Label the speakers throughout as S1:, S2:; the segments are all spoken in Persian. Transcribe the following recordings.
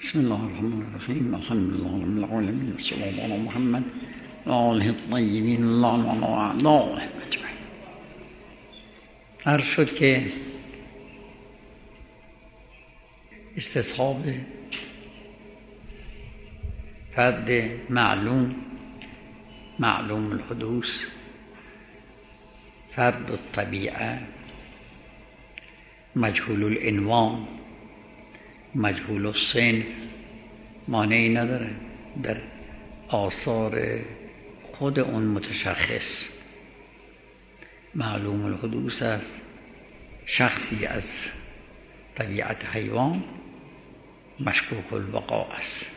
S1: بسم الله الرحمن الرحیم. الحمد لله رب العالمین و صلی الله علی محمد و آله الطیبین اللهم و اعدائهم اجمعین. عرض شد که استصحاب فرد معلوم الحدوث، فرد الطبیعه، مجهول العنوان، مجهول الصنف مانعی نداره در آثار خود اون متشخص. معلوم الحدوث است، شخصی از طبیعت حیوان مشکوک البقاء است.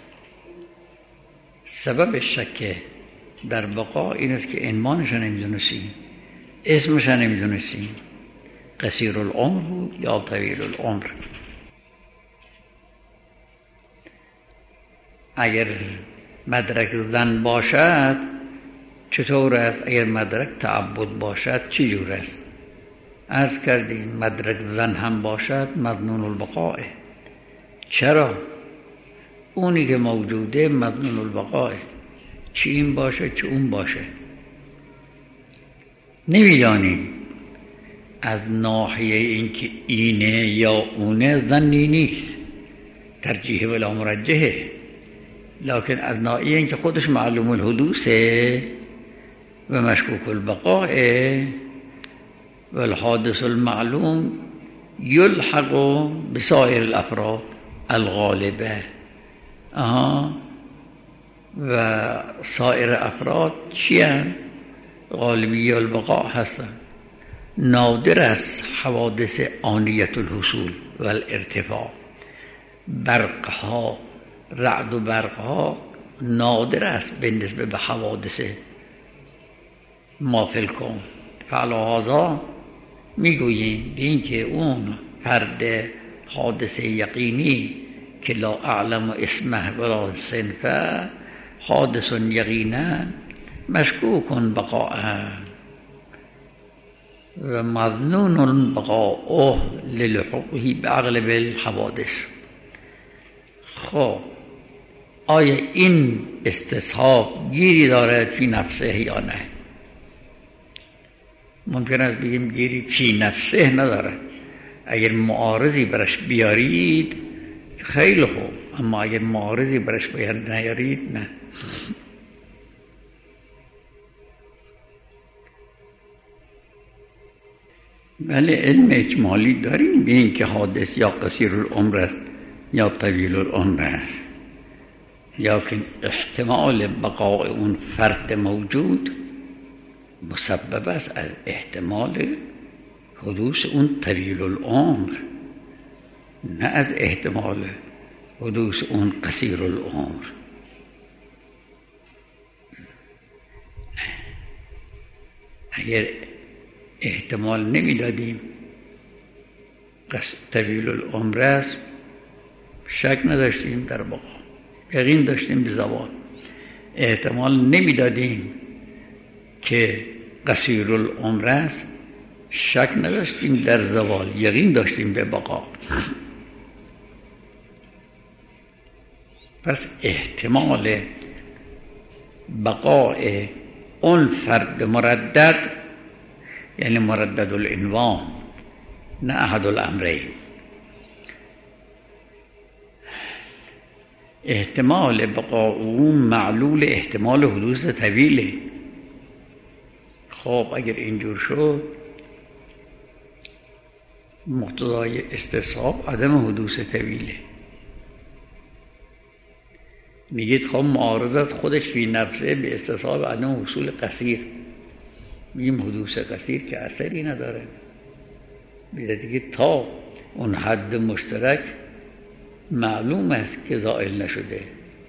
S1: سبب شک در بقا این است که عنوانش نمیدونستیم، اسمش نمیدونستیم، قصیر العمر بود یا طویل العمر. اگر مدرک زن باشد چطور است؟ اگر مدرک تعبد باشد چی جور است؟ عرض کردیم مدرک زن هم باشد مظنون البقاء. چرا؟ اونی که موجوده مظنون البقاء، چی این باشه چه اون باشه نمیدانیم. از ناحیه اینکه اینه یا اونه ظنی نیست، ترجیح ولا مرجحه، لکن از ناحیه اینکه خودش معلوم الحدوثه و مشکوک البقاء و الحادث المعلوم یلحق بسائر الافراد الغالبه. و سایر افراد چی هستند؟ غالبی البقاء هستند. نادر است حوادث آنیت الحصول و الارتفاع، برقها، رعد و برقها نادر است به نسبت به حوادث ما فی الکون. فعلا میگوییم به این که اون فرد حادثه یقینی که لا اعلم اسمه ولا صنفه حادث یقینا مشکوک بقاء و مظنون بقاء للحقه باغلب الحوادث. خب آیا این استصحاب گیری دارد فی نفسه یا نه؟ ممکن است بگیم گیری فی نفسه ندارد. اگر معارضی برش بیارید خیلی خوب، اما اگر معارضی برش نیارید نه. بله علم اجمالی داریم به این که حادث یا قصیر العمر است یا طویل العمر است، لیکن احتمال بقاء اون فرد موجود مسبب است از احتمال حدوث اون طویل العمر، نه از احتمال حدوث اون قصیر العمر. اگر احتمال نمیدادیم طویل العمر است، شک نداشتیم در بقا، یقین داشتیم به زوال. احتمال نمیدادیم که قصیر العمر است، شک نداشتیم در زوال، یقین داشتیم به بقا. پس احتمال بقاء اون فرد مردد، یعنی مردد العنوان، نه احد الامرین، احتمال بقاء اون معلول احتمال حدوث طویله. خب اگر اینجور شد مقتضای استصحاب عدم حدوث طویله. میگید خب معارضت خودش فی نفسه به استصحاب عدم حصول قصیر، میگیم حدوث قصیر که اثری نداره، بیده دیگه تا اون حد مشترک معلوم است که زائل نشده.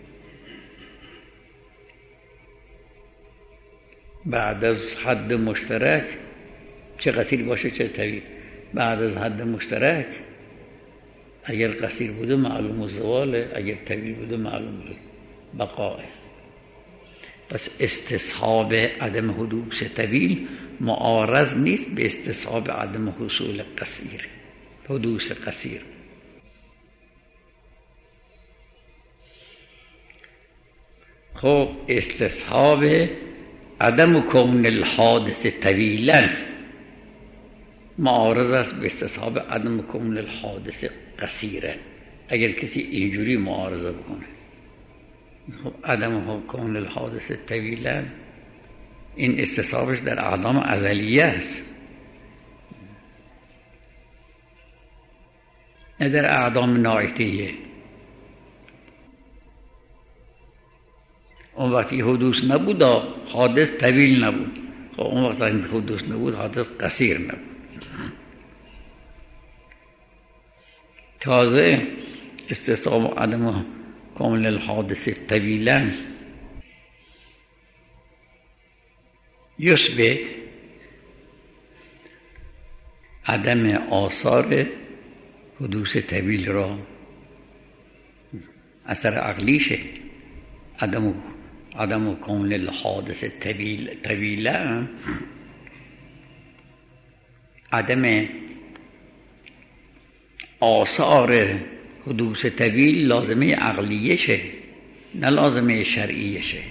S1: بعد از حد مشترک چه قصیر باشه چه طویل، بعد از حد مشترک اگر قصیر بوده معلوم الزواله، اگر طویل بوده معلوم بقاء. پس استصحاب عدم حدوث طویل معارض نیست به استصحاب عدم حصول قصیر، حدوث قصیر. خب استصحاب عدم کون الحادث طویلا معارض است به استصحاب عدم کون الحادث قصیرا. اگر کسی اینجوری معارضه بکنه، خب عدم کون الحادث طویلا این استصحابش در اعلام ازلیه است، نه در اعلام ناعتیه. اون وقتی حدوث نبود حادث طویل نبود، خب اون وقت این حدوث نبود حادث قصیر نبود. تازه استصحاب عدم کامل الحادث طویلا یثبت عدم آثار حدوث طویل را، اثر عقلیشه. عدم کامل الحادث طویلا عدم آثار حدوث طویل لازمه عقلیه شه، نه لازمه شرعیه شه،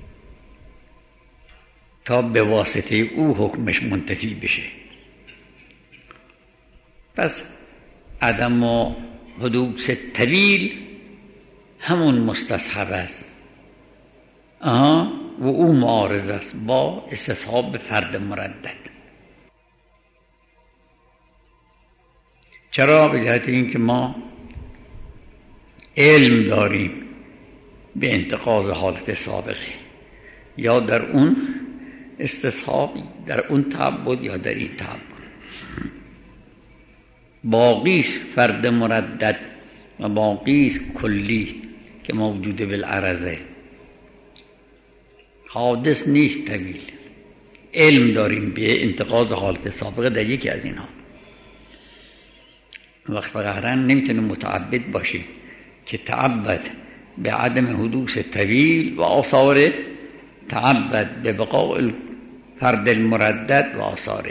S1: تا به واسطه او حکمش منتفی بشه. پس عدم حدوث طویل همون مستصحب است، و او معارض است با استصحاب فرد مردد. چرا؟ به جهت اینکه ما علم داریم به انتقاض حالت سابقه، یا در اون استصحاب، در اون تعبد یا در این تعبد. باقیش فرد مردد و باقیش کلی که موجوده بالعرضه، حادث نیست طویل. علم داریم به انتقاض حالت سابقه در یکی از اینها. وقت قهرا نمیتونه متعبد باشه که تعبد به عدم حدوث طویل و آثاره، تعبد به بقاء فرد المردد و آثاره.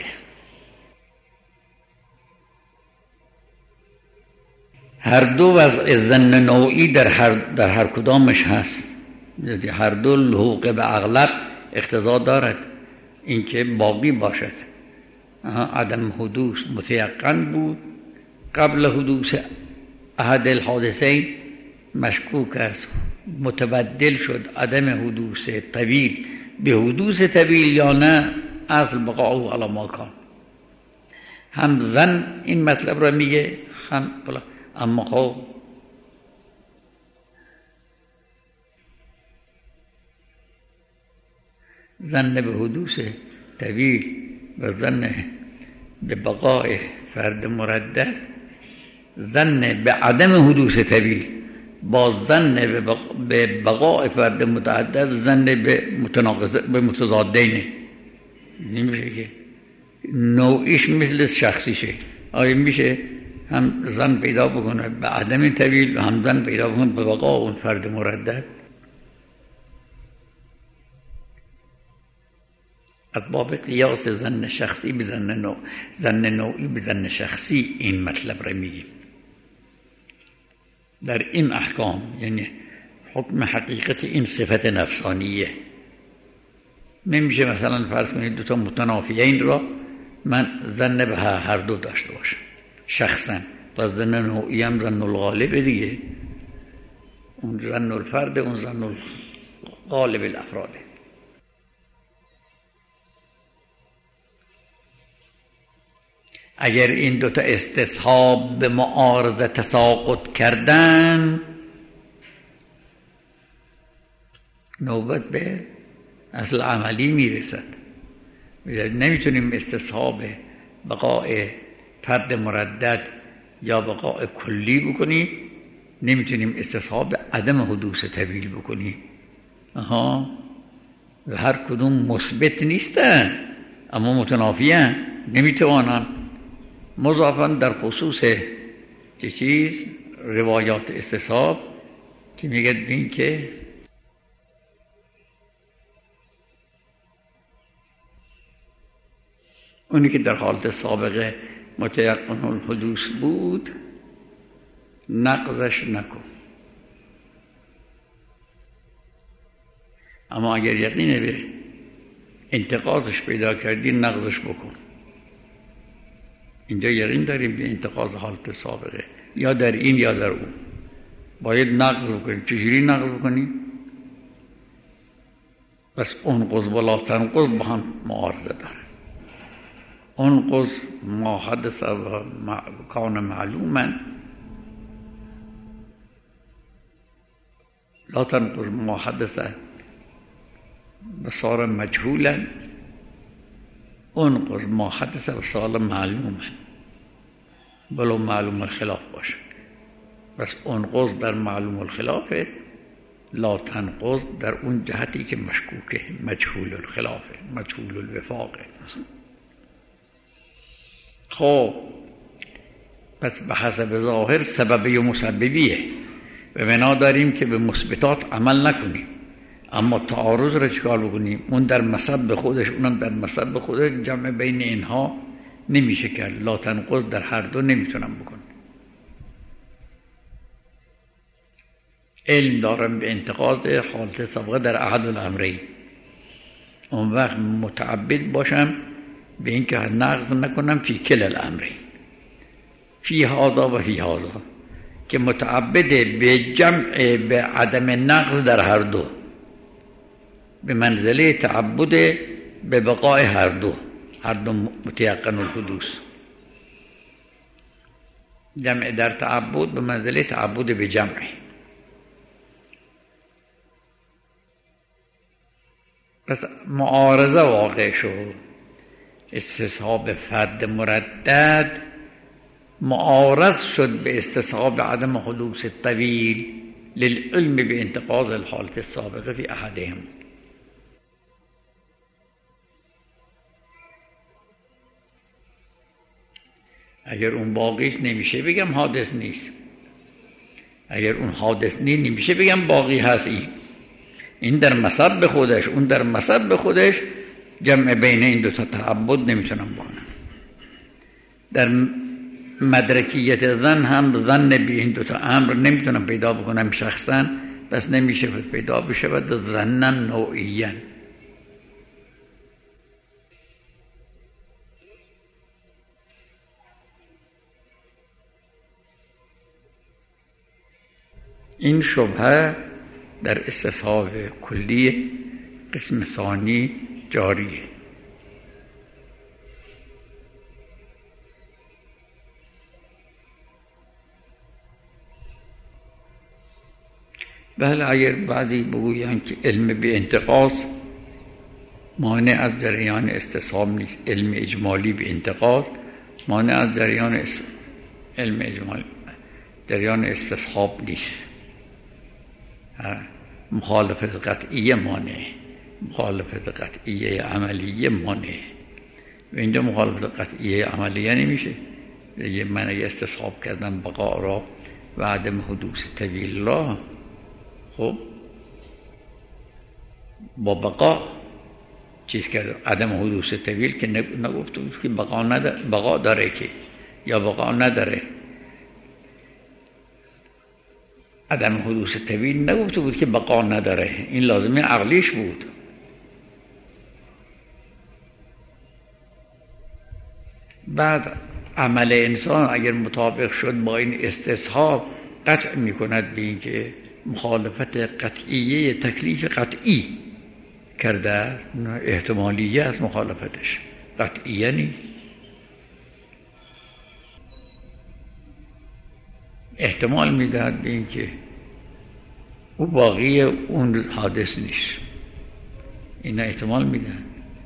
S1: هر دو وضع ظن نوعی در هر کدامش هست. هر دو لحوق به اغلب اقتضا دارد اینکه باقی باشد. عدم حدوث متیقن بود، قبل حدوث احد الحادثین مشکوک است، متبدل شد عدم حدوث طویل به حدوث طویل یا نه، اصل بقاء علی ما کان. هم ظن این مطلب را میگه، هم اما خب ظن به حدوث طویل و ظن به بقاء فرد مردد، ظن به عدم حدوث طویل با ظن به بقاء فرد متعدد، ظن به متضادینه. نمیشه که نوعیش مثل شخصیشه. آیا میشه هم ظن پیدا بکنه به عدم طویل و هم ظن پیدا بکنه به بقاء اون فرد مردد؟ از باب قیاس ظن شخصی به ظن نوعی به ظن شخصی این مطلب را میگیم. در این احکام یعنی حکم حقیقت این صفت نفسانیه. نمیشه مثلا فرض کنید دو تا متنافیین را من ظن به هر دو داشته باشم شخصا. پس ظن نوعی هم ظن الغالب دیگه، اون ظن الفرد، اون ظن الغالب الافراده. اگر این دوتا استصحاب به معارضه تساقط کردن، نوبت به اصل عملی میرسد. نمیتونیم استصحاب بقاء فرد مردد یا بقاء کلی بکنیم، نمیتونیم استصحاب عدم حدوث طویل بکنیم. و هر کدوم مثبت نیستن اما متنافیان، نمیتوانن. مضافاً در خصوص چیز روایات استصحاب که میگه این که اونی که در حالت سابقه متیقن الحدوث بود نقضش نکن. اما اگر یقین به انتقاضش پیدا کردی نقضش بکن. اینجا یقین داریم به انتقاض حالت سابقه، یا در این یا در اون باید نقض بکنیم. چجوری نقض بکنیم؟ بس انقض و لا تنقض با هم معارضه دارن. انقض ما حدث و کان معلوما، لا تنقض ما حدث و صار مجهولا، انقض ما حدث و صار معلوما ولو معلوم الخلاف باشه. بس انقض در معلوم الخلافه، لا تنقض در اون جهتی که مشکوکه، مجهول الخلافه، مجهول الوفاقه. خب پس به حسب ظاهر سببی و مسببیه و بنا داریم که به مثبتات عمل نکنیم، اما تعارض را چکار بکنیم؟ اون در مسبب خودش، اونم در مسبب خودش، جمع بین اینها نمیشه کرد. لا تنقض در هر دو نمیتونم بکنم. علم دارم به انتقاض حالت سابقه در احد الامرین، اون وقت متعبد باشم به این که نقض نکنم فی کل الامرین، فی هذا و فی هذا، که متعبد به جمع به عدم نقض در هر دو، به منزله تعبد به بقای هر دو متیقن الحدوث. جمع در تعبد به منزله تعبد به جمع. پس معارضه واقع شد. استصحاب فرد مردد معارض شد به استصحاب عدم حدوث طویل للعلم به انتقاض الحالت السابقه فی احدهم. اگر اون باقیش نمیشه بگم حادث نیست، اگر اون حادث نمیشه بگم باقی هست. این در مسبب خودش، اون در مسبب خودش، جمع بین این دو تا تعبد نمیتونم بکنم. در مدرکیت ظن هم ظن به این دو تا امر نمیتونم پیدا بکنم شخصا، بس نمیشه پیدا بشه و ظنن نوعیاً. این شبهه در استصحاب کلی قسم ثانی جاریه. بله اگر بعضی بگویند که علم به انتقاض مانع از جریان استصحاب نیست، علم اجمالی به انتقاض مانع از جریان علم اجمالی جریان استصحاب نیست. مخالفت قطعیه مانع، مخالفت قطعیه عملیه مانع. و اینجا مخالفت قطعیه عملیه نمیشه. من اگه استصحاب کردم بقا را و عدم حدوث طویل را، خب با بقا چیز کرد، عدم حدوث طویل که نگفته بود که بقا داره که یا بقا نداره. عدم حدوث طویل نگفته بود که بقا نداره، این لازمه عقلیش بود. بعد عمل انسان اگر مطابق شد با این استصحاب قطع می کند به این که مخالفت قطعیه تکلیف قطعی کرده، احتمالیه از مخالفتش، قطعیه نیست. احتمال میدهد به این که او باقی اون حادث نیست، این احتمال میدهد.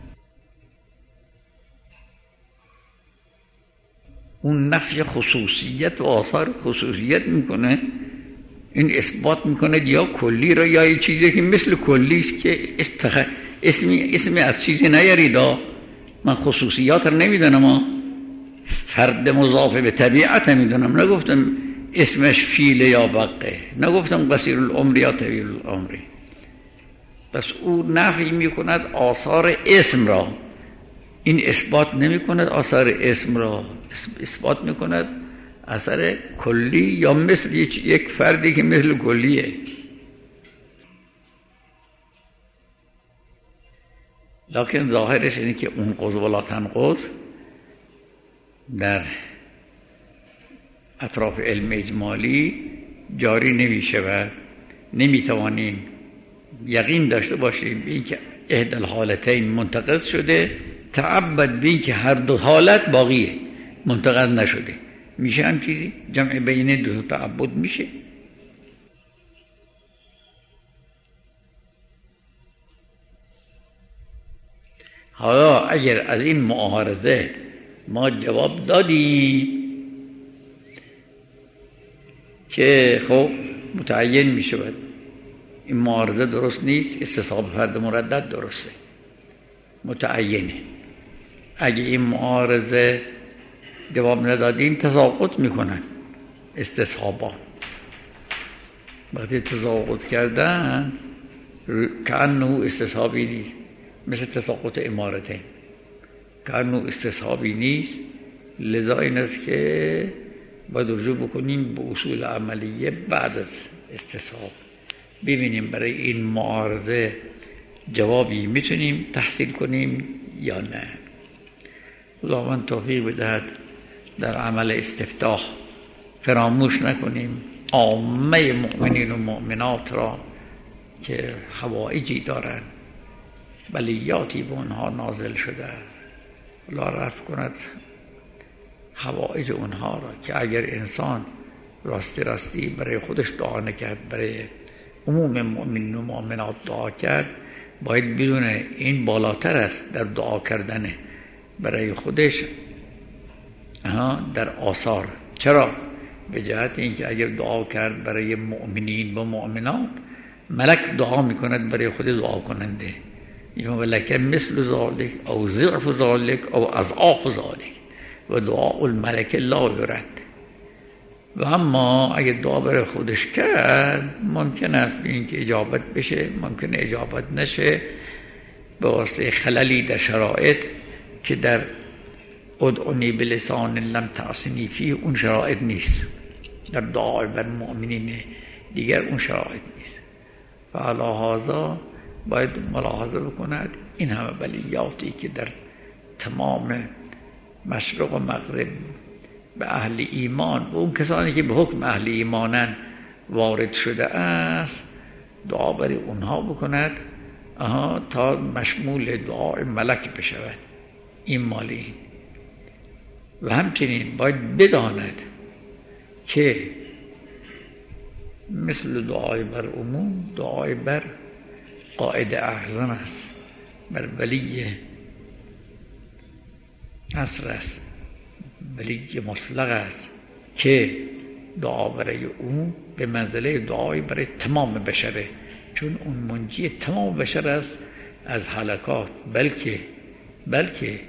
S1: اون نفی خصوصیت و آثار خصوصیت میکنه، این اثبات میکنه یا کلی را یا چیزی که مثل کلی است که اسمی از چیزی نیاریدا. من خصوصیات را نمیدونم، فرد مضاف به طبیعت میدونم، نگفتم اسمش فیل یا بقه، نگفتم قصیر العمر یا طویل العمر. پس او نفی میکند آثار اسم را، این اثبات نمیکند آثار اسم را، اثبات میکند اثر کلی یا مثل یک فردی که مثل کلیه. لکن ظاهرش اینه که اون قض ولا تنقض در اطراف علم اجمالی جاری نمی شود. نمی توانیم یقین داشته باشیم به اینکه احد الحالتین منتقض شده تعبد به اینکه هر دو حالت باقیه، منتقض نشده. میشه هم چیزی جمع بین دو تعبد میشه؟ حالا اگر از این معارضه ما جواب دادیم که خب متعین می شود این معارضه درست نیست، استصحاب فرد مردد درسته، متعینه. اگه این معارضه جواب ندادیم تساقط میکنن استصحابا. وقتی تساقط کردن کأنه استصحابی نیست، مثل تساقط امارتین کأنه استصحابی نیست. لذا این است که باید رجوع بکنیم به اصول عملیه بعد از استصحاب، ببینیم برای این معارضه جوابی میتونیم تحصیل کنیم یا نه. خداوند توفیق بدهد در عمل استفتاح فراموش نکنیم عامه مؤمنین و مؤمنات را که حوائجی دارند، بلیاتی به اونها نازل شده، خدا رفع کند حوائج اونها را، که اگر انسان راستی برای خودش دعا نکرد، برای عموم مؤمنین و مؤمنات دعا کرد، باید بدونه این بالاتر است در دعا کردن برای خودش در آثار. چرا؟ به جهت اینکه اگر دعا کرد برای مؤمنین و مؤمنات، ملک دعا میکند برای خود دعا کننده، یا ملک مثل ذالک او ضعف ذالک او اضعاف ذالک و دعاء الملک لا یرد. و اما اگر دعا برای خودش کرد ممکن است اینکه اجابت بشه، ممکن اجابت نشه، به واسطه خللی در شرایط که در ادعونی بلسان لم تعصنی فیه اون شرایط نیست. در دعای بر مؤمنین دیگر اون شرایط نیست. و علی هذا باید ملاحظه بکند این همه بلیاتی که در تمام مشرق و مغرب به اهل ایمان و اون کسانی که به حکم اهل ایمانن وارد شده است، دعا برای اونها بکند تا مشمول دعای ملک بشود. این مالی. و همچنین باید بداند که مثل دعای بر عموم، دعای بر قائد اعظم است، بر ولی عصر است، ولی مطلق است، که دعا برای او به منزله دعای برای تمام بشره، چون اون منجی تمام بشر است از هلاکات، بلکه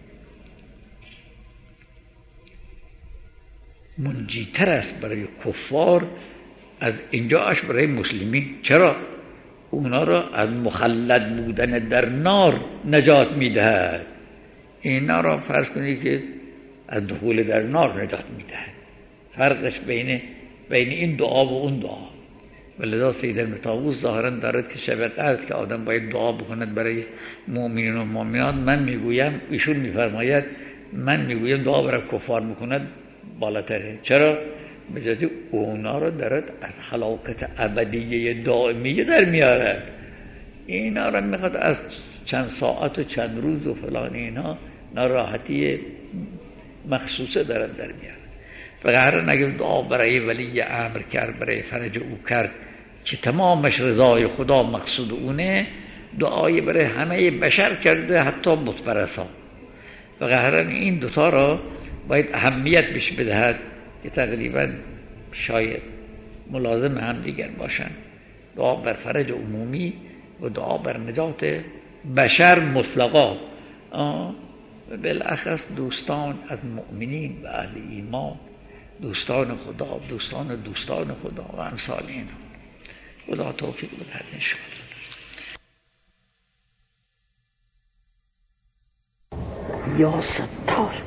S1: منجی تر است برای کفار از اینجاش برای مسلمین. چرا؟ اونا را از مخلد بودن در نار نجات میدهد. اینا را فرض کنید که از دخول در نار نجات میدهد. فرقش بین این دعا و اون دعا. ولذا سید المطاووس ظاهرا دارد که شب قدر که آدم باید دعا بکند برای مؤمنین و مؤمنات، من میگویم، ایشون میفرماید من میگویم دعا برای کفار میکند بالاتره. چرا؟ به جهت اونا را دارد از هلاکت ابدیه دائمیه در میارد. اینا را میخواد از چند ساعت و چند روز و فلان اینا ناراحتی مخصوصه دارد در میارد. فقط اگر دعا برای ولی امر کرد، برای فرج او کرد که تمامش رضای خدا مقصود اونه، دعای برای همه بشر کرده، حتی بتپرسا. فقط این دوتا را باید اهمیت بهش بدهد که تقریبا شاید ملازم هم دیگر باشن. دعا بر فرج عمومی و دعا بر نجات بشر مطلقا، و بالاخص دوستان از مؤمنین و اهل ایمان، دوستان خدا، دوستان خدا و امثال اینا. خدا توفیق بدهد انشاءالله. یا ستار